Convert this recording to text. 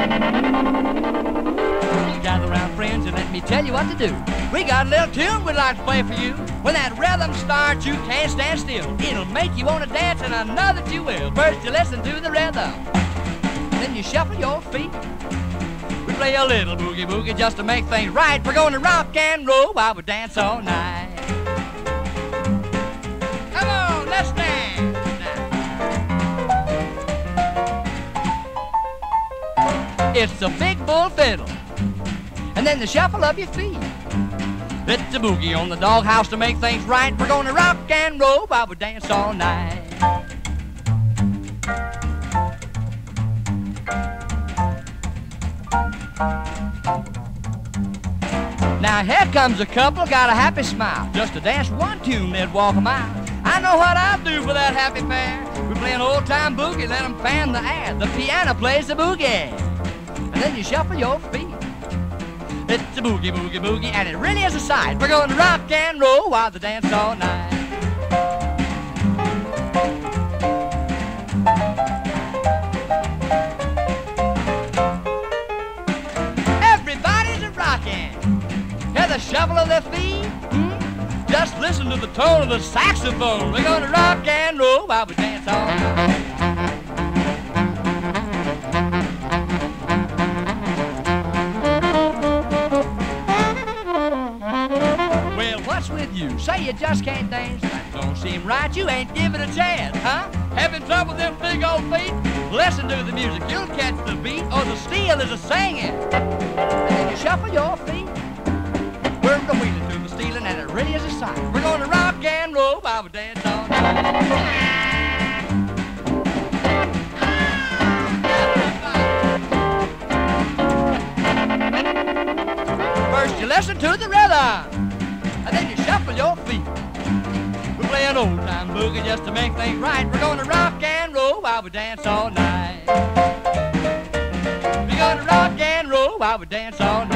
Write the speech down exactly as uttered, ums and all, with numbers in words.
Gather round, friends, and let me tell you what to do. We got a little tune we'd like to play for you. When that rhythm starts, you can't stand still. It'll make you want to dance, and I know that you will. First you listen to the rhythm, then you shuffle your feet. We play a little boogie boogie just to make things right. We're going to rock and roll while we dance all night. Come on, let's dance now. It's a big bull fiddle, and then the shuffle of your feet. It's a boogie on the doghouse to make things right. We're gonna rock and roll while we dance all night. Now here comes a couple, got a happy smile. Just to dance one tune, they'd walk a mile. I know what I'll do for that happy pair. We play an old-time boogie, let them fan the air. The piano plays the boogie, and then you shuffle your feet. It's a boogie, boogie, boogie, and it really is a sight. We're going to rock and roll while they dance all night. Everybody's a rockin'. Hear the shuffle of their feet? Hmm? Just listen to the tone of the saxophone. We're going to rock and roll while we dance all night. With you, say you just can't dance. That don't seem right, you ain't giving a chance, huh? Having trouble with them big old feet? Listen to the music, you'll catch the beat, or the steel is a singing. And then you shuffle your feet. We're the wheeling through the stealing, and it really is a sight. We're gonna rock and roll while we dance all night. First you listen to the rhythm, and then you shuffle your feet. We play an old-time boogie just to make things right. We're gonna rock and roll while we dance all night. We're gonna rock and roll while we dance all night.